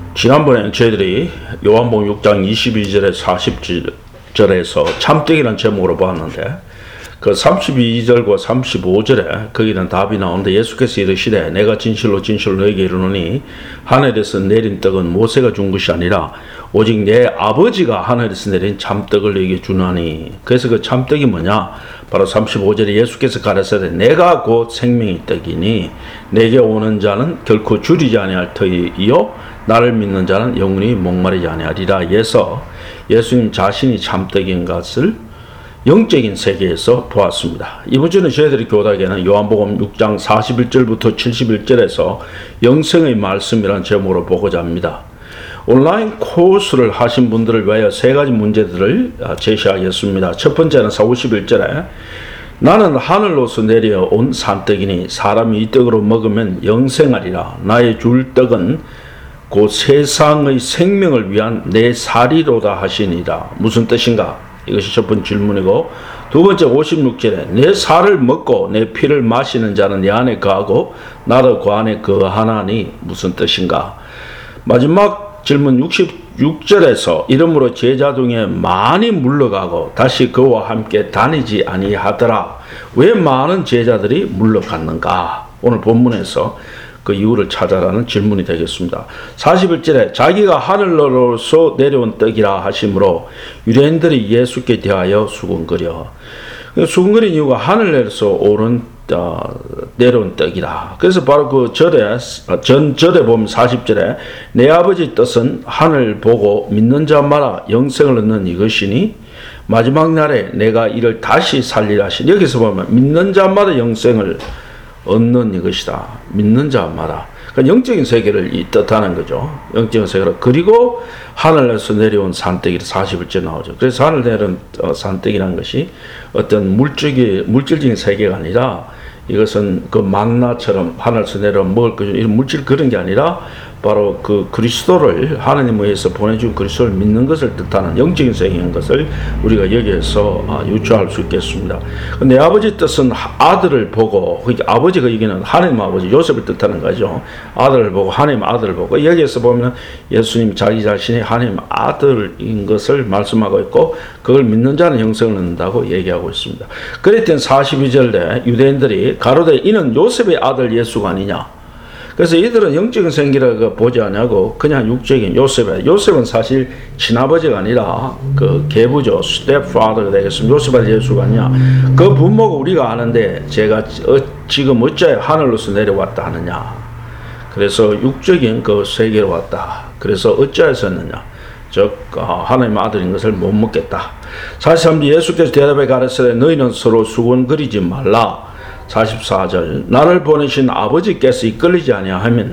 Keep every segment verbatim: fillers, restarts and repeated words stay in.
지난번에 저희들이 요한복음 육 장 이십이 절에 사십 절에서 참되기라는 제목으로 보았는데 그 삼십이 절과 삼십오 절에 거기는 답이 나오는데 예수께서 이르시되 내가 진실로 진실로 너에게 이르노니 하늘에서 내린 떡은 모세가 준 것이 아니라 오직 내 아버지가 하늘에서 내린 참떡을 너에게 주나니. 그래서 그 참떡이 뭐냐, 바로 삼십오 절에 예수께서 가라사대 내가 곧 생명의 떡이니 내게 오는 자는 결코 줄이지 아니할 터이요 나를 믿는 자는 영원히 목마르지 아니하리라 해서 예수님 자신이 참떡인 것을 영적인 세계에서 보았습니다. 이번 주는 저희들이 교독에는 요한복음 육 장 사십일 절부터 칠십일 절에서 영생의 말씀이라는 제목으로 보고자 합니다. 온라인 코र्स를 하신 분들을 위하여 세 가지 문제들을 제시하겠습니다. 첫 번째는 사오십일 절에 나는 하늘로서 내려온 산떡이니 사람이 이 떡으로 먹으면 영생하리라. 나의 줄 떡은 곧 세상의 생명을 위한 내 살이로다 하시니라. 무슨 뜻인가? 이것이 첫 번째 질문이고, 두 번째 오십육 절에 내 살을 먹고 내 피를 마시는 자는 내 안에 거하고 나도 그 안에 거하나니 무슨 뜻인가? 마지막 질문 육십육 절에서 이러므로 제자 중에 많이 물러가고 다시 그와 함께 다니지 아니하더라. 왜 많은 제자들이 물러갔는가? 오늘 본문에서 그 이유를 찾아라는 질문이 되겠습니다. 사십일 절에 자기가 하늘로서 내려온 떡이라 하시므로 유대인들이 예수께 대하여 수군거려. 수군거린 이유가 하늘에서 오른 어, 내려온 떡이라. 그래서 바로 그 절에 전 절에 보면 사십 절에 내 아버지 뜻은 하늘 보고 믿는 자마다 영생을 얻는 이것이니 마지막 날에 내가 이를 다시 살리라 하시니. 여기서 보면 믿는 자마다 영생을 얻는 이것이다. 믿는 자마다. 그러니까 영적인 세계를 이 뜻하는 거죠. 영적인 세계로. 그리고 하늘에서 내려온 산떡이 사십일 절 나오죠. 그래서 하늘 내려온 산떡이라는 것이 어떤 물질이, 물질적인 세계가 아니라 이것은 그 만나처럼 하늘에서 내려온 먹을 것, 이런 물질 그런 게 아니라 바로 그 그리스도를 하나님에 의해서 보내준 그리스도를 믿는 것을 뜻하는 영적인 세계인 것을 우리가 여기에서 유추할 수 있겠습니다. 내 아버지 뜻은 아들을 보고, 그러니까 아버지가 여기는 하나님 아버지 요셉을 뜻하는 거죠. 아들을 보고 하나님 아들을 보고, 여기에서 보면 예수님 자기 자신이 하나님 아들인 것을 말씀하고 있고 그걸 믿는 자는 영생을 얻는다고 얘기하고 있습니다. 그랬더니 사십이 절에 유대인들이 가로되 이는 요셉의 아들 예수가 아니냐. 그래서 이들은 영적인 생기를 보지 않냐고 그냥 육적인 요셉의, 요셉은 사실 친아버지가 아니라 그 계부죠. 스텝파더가 되겠습니다. 요셉의 예수가 아니냐. 그 부모가 우리가 아는데 제가 어, 지금 어째 하늘로서 내려왔다 하느냐. 그래서 육적인 그 세계로 왔다. 그래서 어찌하였느냐. 즉 어, 하나님의 아들인 것을 못 먹겠다. 사십삼 절 예수께서 대답해 가르치되 너희는 서로 수군거리지 말라. 사십사 절 나를 보내신 아버지께서 이끌리지 아니하면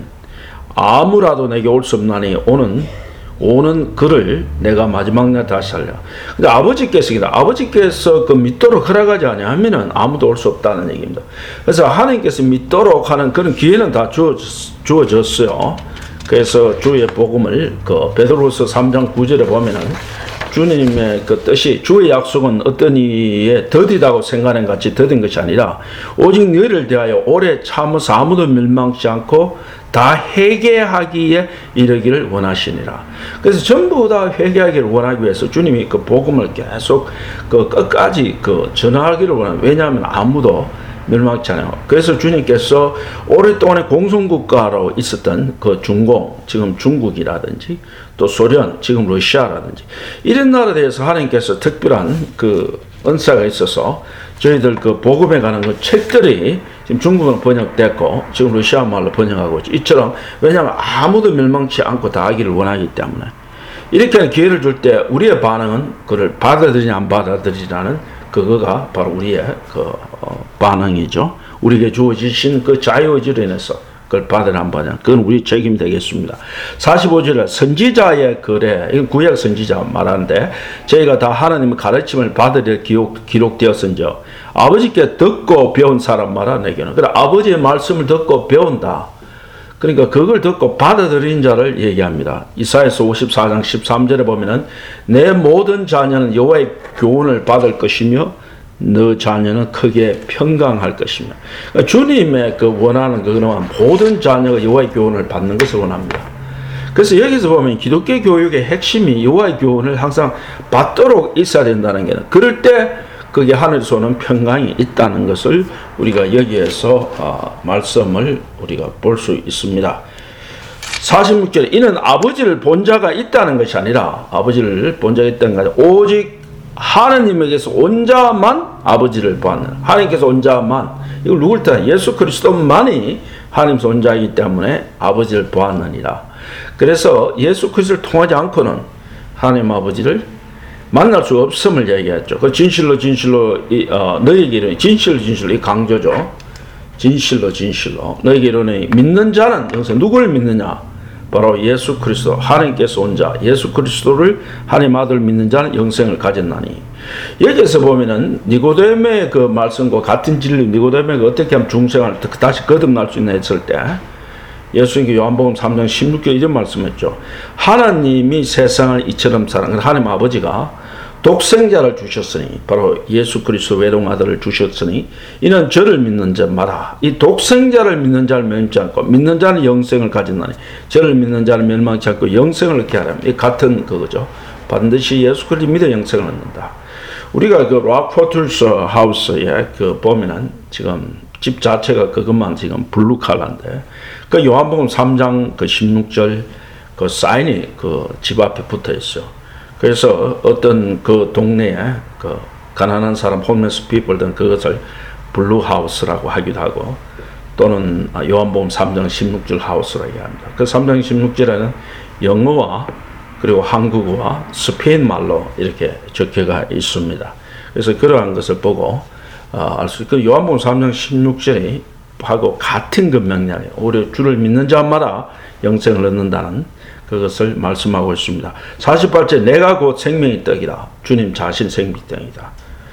아무라도 내게 올 수 없나니 오는 오는 그를 내가 마지막 날 다시 살려. 근데 아버지께서 아버지께서 그 믿도록 허락하지 아니하면은 아무도 올 수 없다는 얘기입니다. 그래서 하나님께서 믿도록 하는 그런 기회는 다 주어, 주어졌어요. 그래서 주의 복음을 그 베드로후서 삼 장 구 절에 보면은 주님의 그 뜻이, 주의 약속은 어떤 이에 더디다고 생각하는 같이 더딘 것이 아니라 오직 너희를 대하여 오래 참아서 아무도 멸망치 않고 다 회개하기에 이르기를 원하시니라. 그래서 전부 다 회개하기를 원하기 위해서 주님이 그 복음을 계속 그 끝까지 그 전하기를 원합니다. 왜냐하면 아무도 멸망치 않아요. 그래서 주님께서 오랫동안의 공산국가로 있었던 그 중공, 지금 중국이라든지 또 소련, 지금 러시아라든지 이런 나라에 대해서 하나님께서 특별한 그 은사가 있어서 저희들 그 복음에 관한 그 책들이 지금 중국어로 번역됐고 지금 러시아 말로 번역하고 있죠. 이처럼 왜냐하면 아무도 멸망치 않고 다 하기를 원하기 때문에 이렇게 기회를 줄 때 우리의 반응은 그를 받아들이냐 안 받아들이냐는 그거가 바로 우리의 그 어, 반응이죠. 우리에게 주어지신 그 자유의지로 인해서 그걸 받으라 안 받으라. 그건 우리 책임이 되겠습니다. 사십오 절에 선지자의 글에, 이건 구약 선지자 말하는데 저희가 다 하나님의 가르침을 받으려 기록, 기록되었은저 아버지께 듣고 배운 사람 말하 내게는. 그래 아버지의 말씀을 듣고 배운다. 그러니까 그걸 듣고 받아들인 자를 얘기합니다. 이사야서 오십사 장 십삼 절에 보면은 내 모든 자녀는 여호와의 교훈을 받을 것이며 너 자녀는 크게 평강할 것이며. 그러니까 주님의 그 원하는 그거는 모든 자녀가 여호와의 교훈을 받는 것을 원합니다. 그래서 여기서 보면 기독교 교육의 핵심이 여호와의 교훈을 항상 받도록 있어야 된다는 게, 그럴 때 그게 하늘에서 오는 평강이 있다는 것을 우리가 여기에서 어, 말씀을 우리가 볼 수 있습니다. 사십육 절에 이는 아버지를 본 자가 있다는 것이 아니라, 아버지를 본 자가 있다는 것이 아니라 오직 하나님에게서 온 자만 아버지를 보았는, 하나님께서 온 자만, 이걸 누굴 뜻하냐, 예수 그리스도만이 하나님께서 온 자이기 때문에 아버지를 보았느니라. 그래서 예수 그리스도를 통하지 않고는 하나님 아버지를 만날 수 없음을 얘기했죠. 그 진실로 진실로 이, 어, 너희에게 이르노니, 진실로 진실로, 이 강조죠. 진실로 진실로 너희에게 이르노니 믿는 자는 여기서 누구를 믿느냐, 바로 예수 그리스도, 하나님께서 온 자 예수 그리스도를 하나님 아들 믿는 자는 영생을 가졌나니. 여기에서 보면은 니고데모의 그 말씀과 같은 진리, 니고데모가 어떻게 하면 중생을 다시 거듭날 수 있나 했을 때 예수님께 요한복음 삼 장 십육 절 이런 말씀했죠. 하나님이 세상을 이처럼 사랑, 하나님 아버지가 독생자를 주셨으니, 바로 예수 그리스도 외동 아들을 주셨으니 이는 저를 믿는 자마다, 이 독생자를 믿는 자를 멸망치 않고 믿는 자는 영생을 가진다니, 저를 믿는 자는 멸망치 않고 영생을 얻게 하라면, 이 같은 그거죠. 반드시 예수 그리스도 믿어 영생을 얻는다. 우리가 그 락포틀스 하우스에 그 보면은 지금 집 자체가 그것만 지금 블루 칼라인데, 그 요한복음 삼 장 그 십육 절 그 사인이 그 집 앞에 붙어 있어요. 그래서 어떤 그 동네에 그 가난한 사람, 홈레스 피플들은 그것을 블루 하우스라고 하기도 하고, 또는 요한복음 삼 장 십육 절 하우스라고 합니다. 그 삼 장 십육 절에는 영어와 그리고 한국어와 스페인 말로 이렇게 적혀가 있습니다. 그래서 그러한 것을 보고 어, 알 수 있고, 요한복음 삼 장 십육 절이 하고 같은 그 명령이에요. 오히려 주를 믿는 자마다 영생을 얻는다는 그것을 말씀하고 있습니다. 사십팔 절 내가 곧 생명의 떡이라, 주님 자신 생명의 떡이다.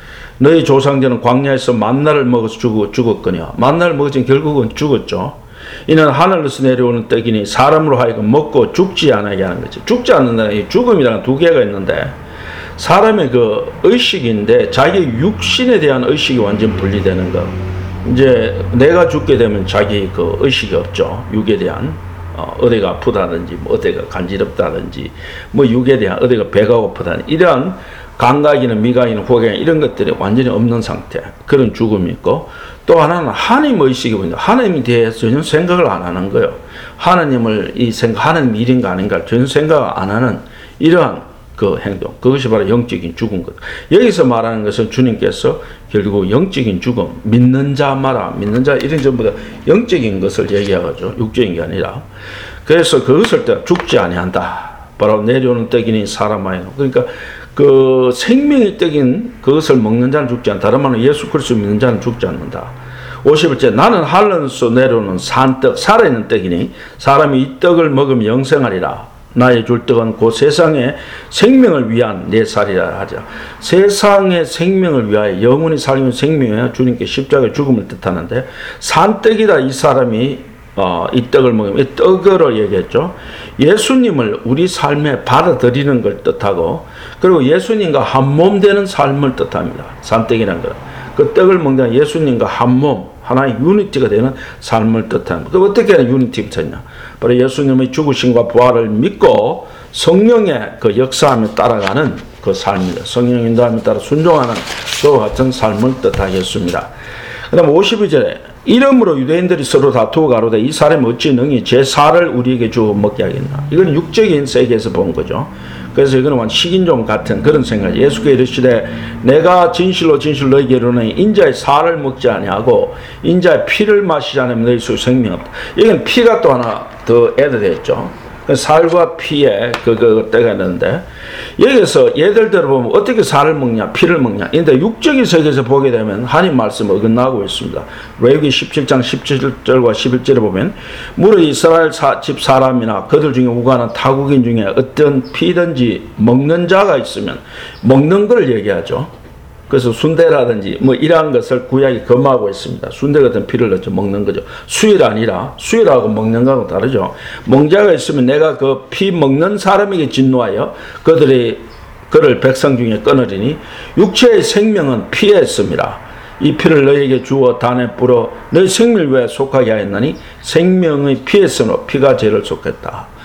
너희 조상들은 광야에서 만나를 먹어서 죽었거니와, 만나를 먹었지만 결국은 죽었죠. 이는 하늘에서 내려오는 떡이니 사람으로 하여금 먹고 죽지 않게 하는 거지. 죽지 않는다는, 죽음이라는 두 개가 있는데, 사람의 그 의식인데 자기 육신에 대한 의식이 완전 분리되는 거. 이제 내가 죽게 되면 자기 그 의식이 없죠. 육에 대한 어, 어디가 아프다든지, 뭐 어디가 간지럽다든지, 뭐 육에 대한 어디가 배가 고프다든지, 이러한 감각이나 미각이나 호갱 이런 것들이 완전히 없는 상태, 그런 죽음이 있고, 또 하나는 하나님 의식이 보인다. 하나님에 대해서 전혀 생각을 안 하는 거예요. 하나님을 이 생각, 하나님 일인가 아닌가 전혀 생각 안 하는 이러한 그 행동, 그것이 바로 영적인 죽은 것. 여기서 말하는 것은 주님께서 결국 영적인 죽음, 믿는 자 마라, 믿는 자 이런 전부 다 영적인 것을 얘기하죠. 육적인 게 아니라. 그래서 그것을 때 죽지 아니한다. 바로 내려오는 떡이니 사람아요. 그러니까 그 생명의 떡인 그것을 먹는 자는 죽지 않다. 다른 말은 예수 그리스도 믿는 자는 죽지 않는다. 오십일 절 나는 하늘에서 내려오는 산떡, 살아있는 떡이니 사람이 이 떡을 먹으면 영생하리라. 나의 줄 떡은 곧 세상의 생명을 위한 내 살이라 하자. 세상의 생명을 위하여 영원히 살리는 생명이야. 주님께 십자가의 죽음을 뜻하는데, 산떡이다. 이 사람이 어, 이 떡을 먹으면, 이 떡으로 얘기했죠. 예수님을 우리 삶에 받아들이는 걸 뜻하고, 그리고 예수님과 한 몸 되는 삶을 뜻합니다. 산떡이라는 거. 그 떡을 먹는 예수님과 한 몸, 하나의 유니티가 되는 삶을 뜻합니다. 그 어떻게 유니티가 되냐? 바로 예수님의 죽으심과 부활을 믿고 성령의 그 역사함에 따라가는 그 삶입니다. 성령 인도함에 따라 순종하는 그와 같은 삶을 뜻하겠습니다. 그 다음 오십이 절에 이름으로 유대인들이 서로 다투어 가로되 이 사람이 어찌 능히 제 살을 우리에게 주어 먹게 하겠나. 이건 육적인 세계에서 본 거죠. 그래서 이거는 완전 식인종 같은 그런 생각. 예수께서 이르시되 내가 진실로 진실로 너희에게 이르노니 인자의 살을 먹지 아니하고 인자의 피를 마시지 않으면 너희 속에 생명이 없다. 이건 피가 또 하나 더 애드됐죠. 살과 피에 그거 때가 있는데, 여기서 예를 들어 보면 어떻게 살을 먹냐, 피를 먹냐. 근데 육적인 세계에서 보게 되면 하나님 말씀 어긋나고 있습니다. 레위기 십칠 장 십칠 절과 십일 절에 보면 무릇 이스라엘 사, 집 사람이나 그들 중에 우가는 타국인 중에 어떤 피든지 먹는 자가 있으면, 먹는 걸 얘기하죠. 그래서 순대라든지 뭐 이러한 것을 구약이 금하고 있습니다. 순대 같은 피를 넣죠. 먹는 거죠. 수일 아니라, 수일하고 먹는 거하고 다르죠. 멍자가 있으면 내가 그 피 먹는 사람에게 진노하여 그들이 그를 백성 중에 끊으리니 육체의 생명은 피에 있습니다. 이 피를 너희에게 주어 단에 뿌려 너희 생명을 위해 속하게 하였나니 생명의 피에 있으므로 피가 죄를 속했다.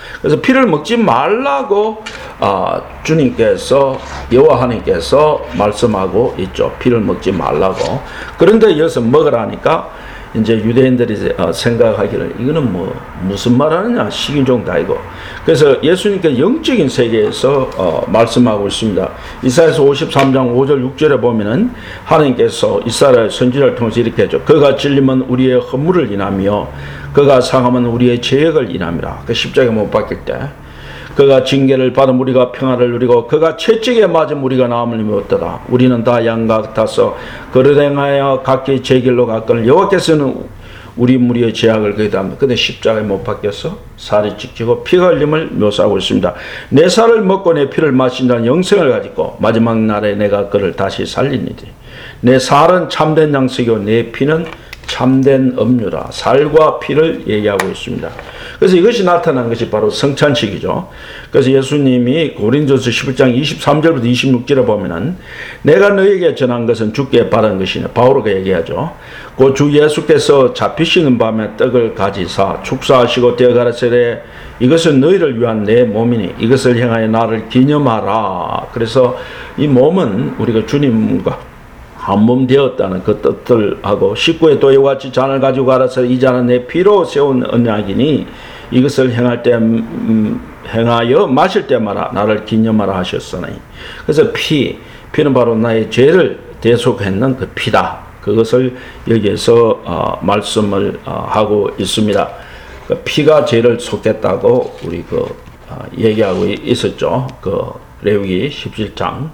그래서 피를 먹지 말라고 아, 주님께서 여호와 하나님께서 말씀하고 있죠. 피를 먹지 말라고. 그런데 이어서 먹으라니까 이제 유대인들이 생각하기를 이거는 뭐 무슨 말하느냐 식인종도 아니고. 그래서 예수님께서 영적인 세계에서 어, 말씀하고 있습니다. 이사야서 오십삼 장 오 절 육 절에 보면은 하나님께서 이스라엘 선지자를 통해서 이렇게 했죠. 그가 찔림은 우리의 허물을 인하며 그가 상함은 우리의 죄악을 인함이라. 그 십자가에 못 박힐 때 그가 징계를 받은 우리가 평화를 누리고 그가 채찍에 맞은 우리가 나음을 입었더라. 우리는 다 양과 같아서 그를 행하여 각기 제 길로 갔거늘 여호와께서는 우리 무리의 죄악을 그에다 합니다. 근데 십자가에 못 박혀서 살이 찢기고 피가 흘림을 묘사하고 있습니다. 내 살을 먹고 내 피를 마신 자는 영생을 가지고 마지막 날에 내가 그를 다시 살리니니 내 살은 참된 양식이고 내 피는 참된 음료라. 살과 피를 얘기하고 있습니다. 그래서 이것이 나타난 것이 바로 성찬식이죠. 그래서 예수님이 고린도서 십일 장 이십삼 절부터 이십육 절에 보면은 내가 너에게 전한 것은 주께 받은 것이네. 바오로가 얘기하죠. 그 주 예수께서 잡히시는 밤에 떡을 가지사 축사하시고 되어 가라사대 이것은 너희를 위한 내 몸이니 이것을 행하여 나를 기념하라. 그래서 이 몸은 우리가 주님과 한 몸 되었다는 그 뜻들하고 십구에 또 이와 같이 잔을 가지고 가라서 이 잔은 내 피로 세운 언약이니 이것을 행할 때 음, 행하여 마실 때마다 나를 기념하라 하셨으니. 그래서 피, 피는 바로 나의 죄를 대속했는 그 피다. 그것을 여기에서 어, 말씀을 어, 하고 있습니다. 그 피가 죄를 속겠다고 우리 그 어, 얘기하고 있었죠. 그 레위기 십칠 장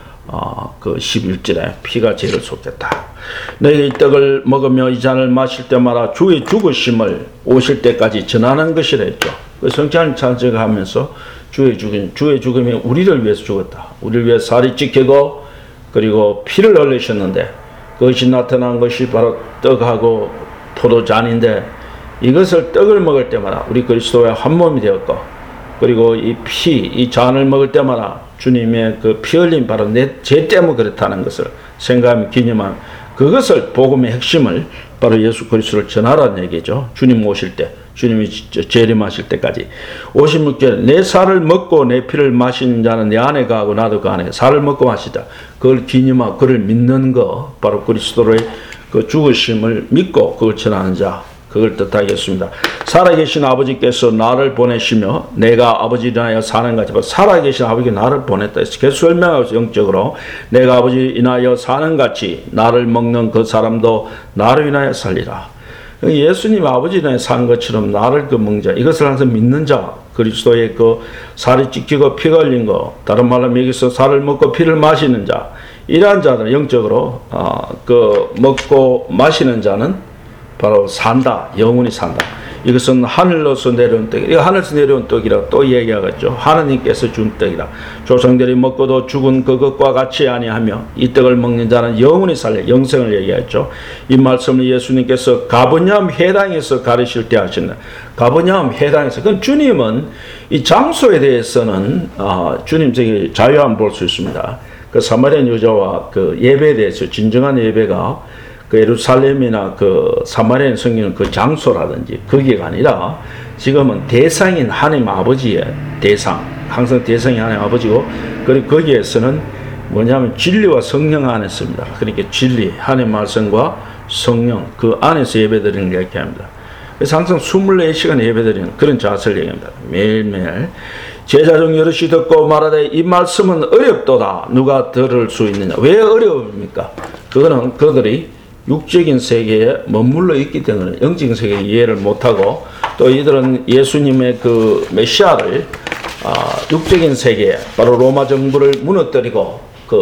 어, 그 십일 절에 피가 죄를 속겠다. 너희가 이 떡을 먹으며 이 잔을 마실 때마다 주의 죽으심을 오실 때까지 전하는 것이라 했죠. 그 성찬 찬송하면서 주의 죽음, 주의 죽음이 우리를 위해서 죽었다. 우리를 위해 살이 찢기고 그리고 피를 흘리셨는데 그것이 나타난 것이 바로 떡하고 포도잔인데 이것을 떡을 먹을 때마다 우리 그리스도의 한 몸이 되었고 그리고 이 피, 이 잔을 먹을 때마다 주님의 그 피 흘림 바로 내 죄 때문에 그렇다는 것을 생각하며 기념한 그것을 복음의 핵심을 바로 예수 그리스도를 전하라는 얘기죠. 주님 오실 때, 주님이 재림하실 때까지. 오십육 절 내 살을 먹고 내 피를 마신 자는 내 안에 가고 나도 그 안에 살을 먹고 마시다. 그걸 기념하고 그를 믿는 거 바로 그리스도의 그 죽으심을 믿고 그걸 전하는 자. 그걸 뜻하겠습니다. 살아계신 아버지께서 나를 보내시며 내가 아버지를 인하여 사는 같이 살아계신 아버지가 나를 보냈다. 계속 설명하고 영적으로 내가 아버지를 인하여 사는 같이 나를 먹는 그 사람도 나를 인하여 살리라. 예수님 아버지를 인하여 사는 것처럼 나를 그 먹는 자 이것을 항상 믿는 자 그리스도의 그 살이 찢기고 피가 흘린 거 다른 말로 여기서 살을 먹고 피를 마시는 자 이러한 자들 영적으로 어, 그 먹고 마시는 자는 바로 산다. 영원히 산다. 이것은 하늘로서 내려온 떡. 이거 하늘에서 내려온 떡이라 또 얘기하겠죠. 하나님께서 준 떡이라. 조상들이 먹고도 죽은 그것과 같이 아니하며 이 떡을 먹는 자는 영원히 살려 영생을 얘기했죠. 이 말씀을 예수님께서 가버나움 회당에서 가르칠 때 하신다. 가버나움 회당에서. 그럼 주님은 이 장소에 대해서는 어, 주님 저기 자유함 볼 수 있습니다. 그 사마리아 여자와 그 예배에 대해서 진정한 예배가 그 예루살렘이나 그 사마리아 성경은 그 장소라든지 거기가 아니라 지금은 대상인 하나님 아버지의 대상, 항상 대상이 하나님 아버지고 그리고 거기에서는 뭐냐면 진리와 성령 안에 있습니다. 그러니까 진리, 하나님 말씀과 성령 그 안에서 예배드리는 걸 얘기합니다. 그래서 항상 이십사 시간 예배드리는 그런 자세를 얘기합니다. 매일매일 제자 중 여럿이 듣고 말하되 이 말씀은 어렵도다. 누가 들을 수 있느냐. 왜 어려웁니까? 그거는 그들이 육적인 세계에 머물러 있기 때문에 영적인 세계에 이해를 못하고 또 이들은 예수님의 그 메시아를 어, 육적인 세계에 바로 로마 정부를 무너뜨리고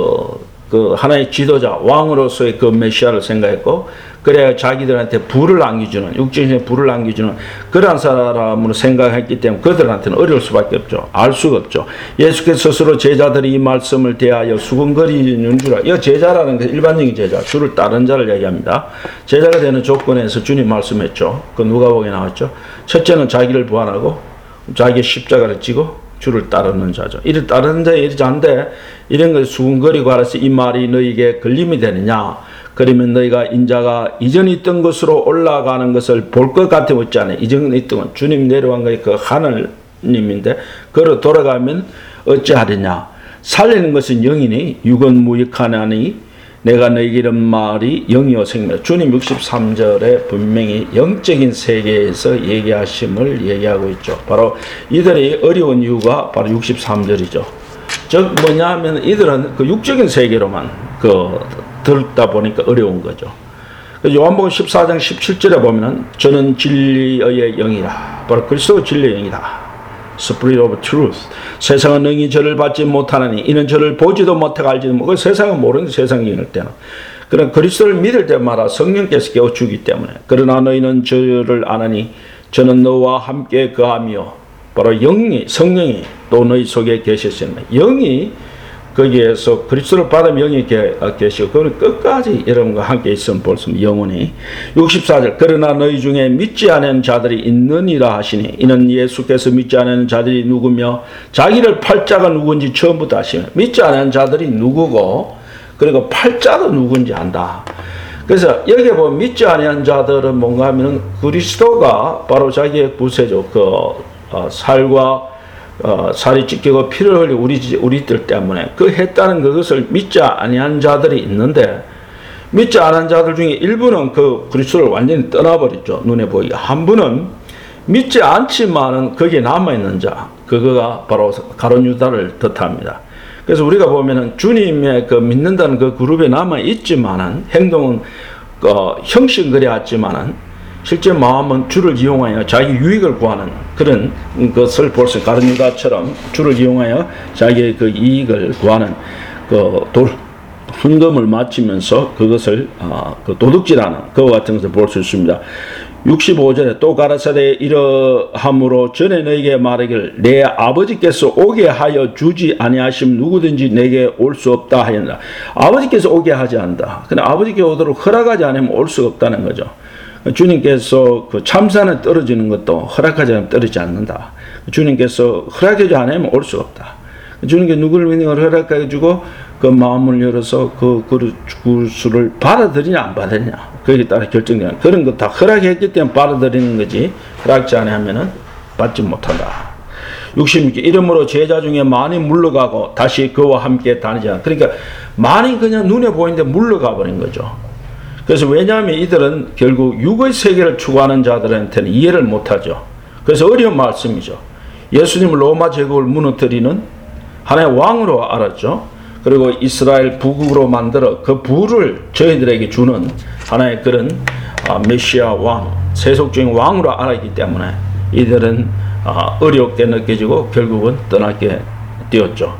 그, 그 하나의 지도자 왕으로서의 그 메시아를 생각했고 그래야 자기들한테 불을 안겨주는 육적인 불을 안겨주는 그러한 사람으로 생각했기 때문에 그들한테는 어려울 수밖에 없죠. 알 수가 없죠. 예수께서 스스로 제자들이 이 말씀을 대하여 수군거리는 줄 알아. 이 제자라는 게 일반적인 제자, 주를 따른 자를 얘기합니다. 제자가 되는 조건에서 주님 말씀했죠. 그 누가복음에 나왔죠. 첫째는 자기를 부활하고 자기의 십자가를 지고 주를 따르는 자죠. 이를 따르는 자에 이르지 않는데 이런 것을 수군거리고 알아서 이 말이 너희에게 걸림이 되느냐. 그러면 너희가 인자가 이전에 있던 것으로 올라가는 것을 볼 것 같아 못지 않아요. 이전에 있던 건 주님 내려간 것이 그 하늘 주님인데 걸어 돌아가면 어찌하리냐. 살리는 것은 영이니 육은 무익하나니 내가 너에게 이런 말이 영이요 생명. 주님 육십삼 절에 분명히 영적인 세계에서 얘기하심을 얘기하고 있죠. 바로 이들이 어려운 이유가 바로 육십삼 절이죠. 즉 뭐냐 하면 이들은 그 육적인 세계로만 그 들다 보니까 어려운 거죠. 요한복음 십사 장 십칠 절에 보면은 저는 진리의 영이라. 바로 그리스도 진리의 영이다. Spirit of Truth. 세상은 능히 저를 받지 못하나니 이는 저를 보지도 못하고 알지도 못하고 세상은 모르는 세상이 이럴 때는. 그러나 그리스도를 믿을 때마다 성령께서 깨워주기 때문에. 그러나 너희는 저를 아나니 저는 너와 함께 거하며 바로 영이 성령이 또 너희 속에 계셨습니다. 영이 거기에서 그리스도를 받으면 영이 계시고 그는 끝까지 여러분과 함께 있으면 벌써 영원히. 육십사 절 그러나 너희 중에 믿지 않은 자들이 있느니라 하시니 이는 예수께서 믿지 않은 자들이 누구며 자기를 팔자가 누군지 처음부터 아시면 믿지 않은 자들이 누구고 그리고 팔자도 누군지 안다. 그래서 여기에 보면 믿지 않은 자들은 뭔가 하면 그리스도가 바로 자기의 구세주 그 어, 살과 어, 살이 찢기고 피를 흘리고 우리, 우리들 때문에 그 했다는 그것을 믿지 아니한 자들이 있는데 믿지 않은 자들 중에 일부는 그 그리스도를 완전히 떠나버렸죠. 눈에 보이게. 한 분은 믿지 않지만은 거기에 남아있는 자 그거가 바로 가룟 유다를 뜻합니다. 그래서 우리가 보면은 주님의 그 믿는다는 그 그룹에 남아있지만은 행동은 어, 형식그래왔지만은 실제 마음은 주를 이용하여 자기 유익을 구하는 그런 것을 볼 수 있어요. 가룟 유다처럼 주를 이용하여 자기의 그 이익을 구하는 그 돌, 헌금을 마치면서 그것을 어, 그 도둑질하는 그와 같은 것을 볼 수 있습니다. 육십오 절에 또 가라사대 이러함으로 전에 너에게 말하기를 내 아버지께서 오게 하여 주지 아니하시면 누구든지 내게 올 수 없다 하였다. 아버지께서 오게 하지 않는다. 근데 아버지께 오도록 허락하지 않으면 올 수가 없다는 거죠. 주님께서 그 참사는 떨어지는 것도 허락하지 않으면 떨어지지 않는다. 주님께서 허락하지 않으면 올 수 없다. 주님께 누구를 믿는 걸 허락해 주고 그 마음을 열어서 그 구수를 받아들이냐 안 받아들이냐 거기에 따라 결정되는 그런 거 다 허락했기 때문에 받아들이는 거지 허락지 않으면 받지 못한다. 육십육 절 이러므로 제자 중에 많이 물러가고 다시 그와 함께 다니자. 그러니까 많이 그냥 눈에 보이는데 물러가 버린 거죠. 그래서 왜냐하면 이들은 결국 육의 세계를 추구하는 자들한테는 이해를 못하죠. 그래서 어려운 말씀이죠. 예수님을 로마 제국을 무너뜨리는 하나의 왕으로 알았죠. 그리고 이스라엘 부국으로 만들어 그 부를 저희들에게 주는 하나의 그런 메시아 왕, 세속적인 왕으로 알았기 때문에 이들은 어렵게 느껴지고 결국은 떠나게 되었죠.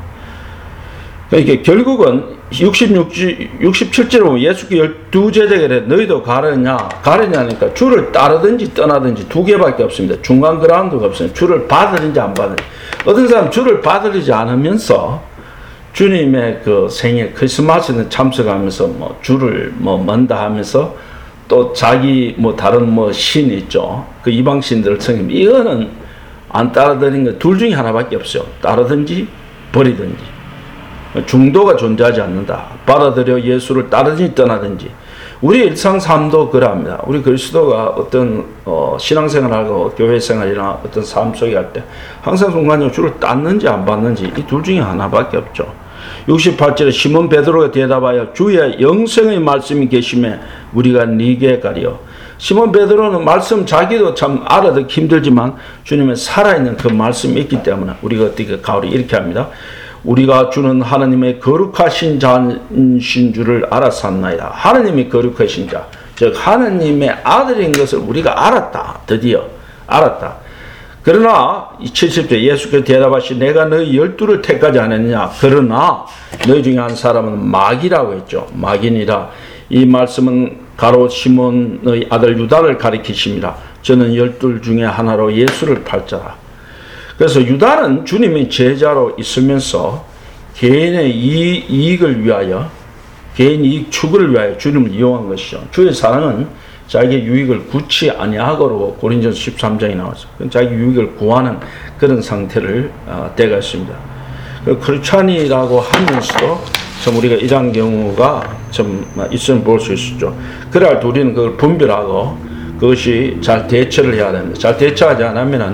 그러니까 결국은 육십육, 육십칠 절에 보면 예수께 열두 제자에게 너희도 가느냐 가느냐니까 주를 따르든지 떠나든지 두 개밖에 없습니다. 중간 그라운드가 없습니다. 주를 받으든지 안 받으든지. 어떤 사람 주를 받으리지 않으면서 주님의 그 생일 크리스마스는 참석하면서 뭐 주를 뭐 먼다 하면서 또 자기 뭐 다른 뭐 신 있죠. 그 이방 신들을 섬기면 이거는 안 따라드리는 거 둘 중에 하나밖에 없어요. 따르든지 버리든지. 중도가 존재하지 않는다. 받아들여 예수를 따르든지 떠나든지. 우리 일상 삶도 그러합니다. 우리 그리스도가 어떤 어, 신앙생활하고 교회생활이나 어떤 삶 속에 할 때 항상 순간적으로 주를 따르는지 안 받는지 이 둘 중에 하나밖에 없죠. 육십팔 절에 시몬 베드로가 대답하여 주의 영생의 말씀이 계심에 우리가 네게 가리요. 시몬 베드로는 말씀 자기도 참 알아듣기 힘들지만 주님의 살아있는 그 말씀이 있기 때문에 우리가 어떻게 가오리 이렇게 합니다. 우리가 주는 하나님의 거룩하신 자신 줄을 알았었나이다. 하나님이 거룩하신 자, 즉 하나님의 아들인 것을 우리가 알았다. 드디어 알았다. 그러나 칠십 절 예수께서 대답하시 내가 너희 열두를 택하지 않았느냐. 그러나 너희 중에 한 사람은 마귀라고 했죠. 마귀니라. 이 말씀은 가롯 시몬의 아들 유다를 가리키십니다. 저는 열둘 중에 하나로 예수를 팔자라. 그래서 유다는 주님의 제자로 있으면서 개인의 이익, 이익을 위하여 개인 이익 추구를 위하여 주님을 이용한 것이죠. 주의 사랑은 자기의 유익을 구치 아니하고로 고린전서 십삼 장에 나와서 자기 유익을 구하는 그런 상태를 어, 때가 있습니다. 그 크리스찬이라고 하면서도 참 우리가 이런 경우가 좀 있으면 볼 수 있었죠. 그럴 때 우리는 그걸 분별하고 그것이 잘 대처를 해야 됩니다. 잘 대처하지 않으면은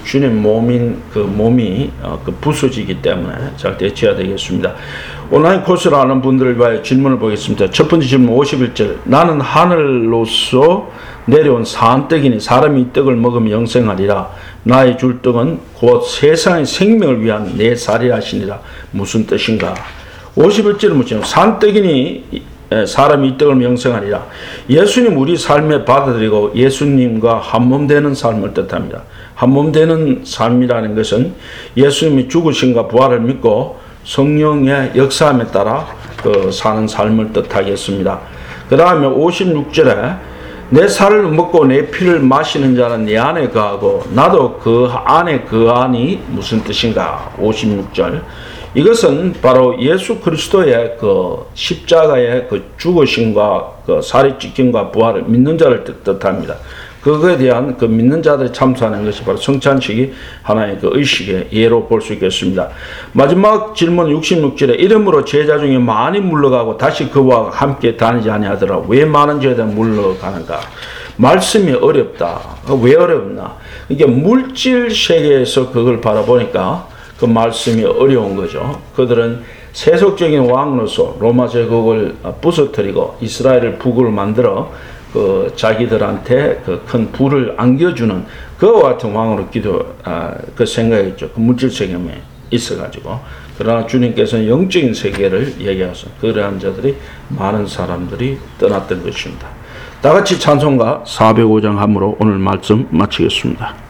주님 몸인 그 몸이 어, 그 부서지기 때문에 잘 대처해야 되겠습니다. 온라인 코스를 하는 분들을 위하여 질문을 보겠습니다. 첫 번째 질문 오십일 절. 나는 하늘로서 내려온 산떡이니 사람이 이 떡을 먹으면 영생하리라. 나의 줄 떡은 곧 세상의 생명을 위한 내 살이라 하시니라. 무슨 뜻인가? 오십일 절은 뭐죠? 산떡이니 사람이 이 떡을 영생하리라. 예수님 우리 삶에 받아들이고 예수님과 한몸 되는 삶을 뜻합니다. 한몸 되는 삶이라는 것은 예수님이 죽으신가 부활을 믿고 성령의 역사함에 따라 그 사는 삶을 뜻하겠습니다. 그 다음에 오십육 절에 내 살을 먹고 내 피를 마시는 자는 내 안에 거하고 나도 그 안에 거하니 무슨 뜻인가? 오십육 절. 이것은 바로 예수 그리스도의 그 십자가의 그 죽으심과 그 살이 찢김과 부활을 믿는 자를 뜻합니다. 그거에 대한 그 믿는 자들이 참수하는 것이 바로 성찬식이 하나의 그 의식의 예로 볼 수 있겠습니다. 마지막 질문 육십육 절에 이름으로 제자 중에 많이 물러가고 다시 그와 함께 다니지 아니하더라. 왜 많은 제자 물러가는가? 말씀이 어렵다. 왜 어렵나? 이게 물질 세계에서 그걸 바라보니까 그 말씀이 어려운 거죠. 그들은 세속적인 왕으로서 로마 제국을 부서뜨리고 이스라엘을 북으로 만들어 그 자기들한테 그 큰 부를 안겨주는 그와 같은 왕으로 기도 아, 그 생각했죠. 그 물질 세계에 있어가지고. 그러나 주님께서는 영적인 세계를 얘기하셔서 그러한 자들이 많은 사람들이 떠났던 것입니다. 다 같이 찬송가 사백오 장 함으로 오늘 말씀 마치겠습니다.